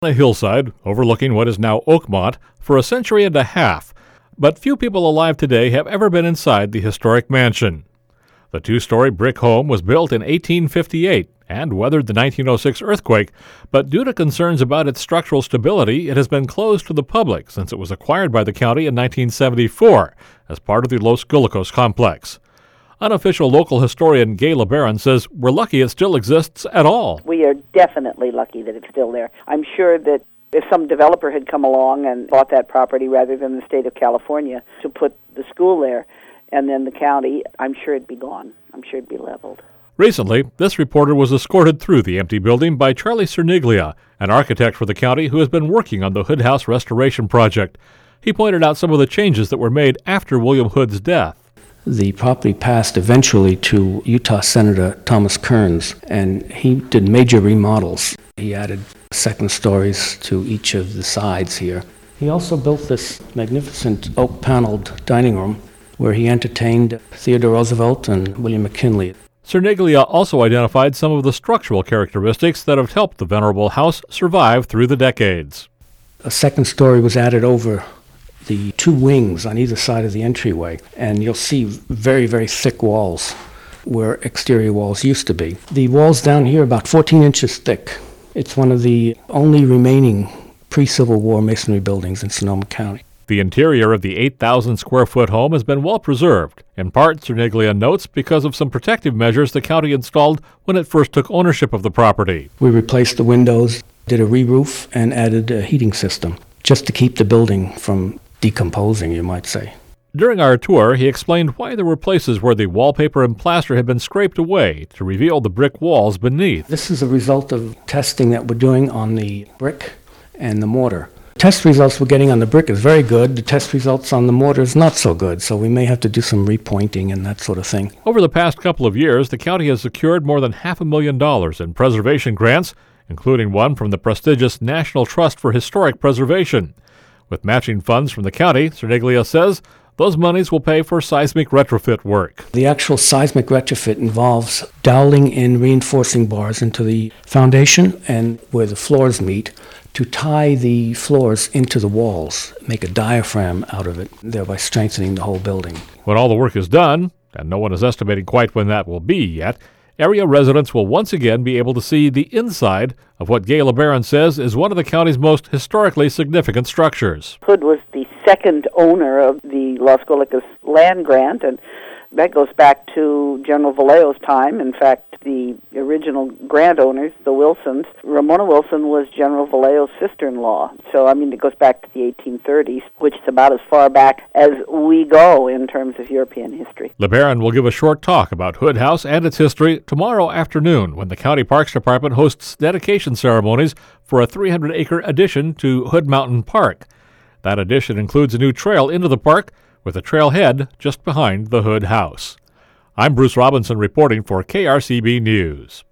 A hillside overlooking what is now Oakmont for a century and a half, but few people alive today have ever been inside the historic mansion. The two-story brick home was built in 1858 and weathered the 1906 earthquake, but due to concerns about its structural stability, it has been closed to the public since it was acquired by the county in 1974 as part of the Los Gulicos complex. Unofficial local historian Gay LeBaron says we're lucky it still exists at all. We are definitely lucky that it's still there. I'm sure that if some developer had come along and bought that property rather than the state of California to put the school there and then the county, I'm sure it'd be gone. I'm sure it'd be leveled. Recently, this reporter was escorted through the empty building by Charlie Cerniglia, an architect for the county who has been working on the Hood House restoration project. He pointed out some of the changes that were made after William Hood's death. The property passed eventually to Utah Senator Thomas Kearns, and he did major remodels. He added second stories to each of the sides here. He also built this magnificent oak-paneled dining room where he entertained Theodore Roosevelt and William McKinley. Cerniglia also identified some of the structural characteristics that have helped the venerable house survive through the decades. A second story was added over the two wings on either side of the entryway, and you'll see very, very thick walls where exterior walls used to be. The walls down here are about 14 inches thick. It's one of the only remaining pre-Civil War masonry buildings in Sonoma County. The interior of the 8,000-square-foot home has been well preserved, in part, Cerniglia notes, because of some protective measures the county installed when it first took ownership of the property. We replaced the windows, did a re-roof, and added a heating system, just to keep the building from decomposing, you might say. During our tour, he explained why there were places where the wallpaper and plaster had been scraped away to reveal the brick walls beneath. This is a result of testing that we're doing on the brick and the mortar. Test results we're getting on the brick is very good. The test results on the mortar is not so good, so we may have to do some repointing and that sort of thing. Over the past couple of years, the county has secured more than $500,000 in preservation grants, including one from the prestigious National Trust for Historic Preservation. With matching funds from the county, Cerniglia says those monies will pay for seismic retrofit work. The actual seismic retrofit involves doweling in reinforcing bars into the foundation and where the floors meet to tie the floors into the walls, make a diaphragm out of it, thereby strengthening the whole building. When all the work is done, and no one is estimating quite when that will be yet, area residents will once again be able to see the inside of what Gay LeBaron says is one of the county's most historically significant structures. Hood was the second owner of the Los Gulicos land grant, and that goes back to General Vallejo's time. In fact, the original grant owners, the Wilsons, Ramona Wilson was General Vallejo's sister-in-law. So, it goes back to the 1830s, which is about as far back as we go in terms of European history. LeBaron will give a short talk about Hood House and its history tomorrow afternoon when the County Parks Department hosts dedication ceremonies for a 300-acre addition to Hood Mountain Park. That addition includes a new trail into the park with a trailhead just behind the Hood House. I'm Bruce Robinson reporting for KRCB News.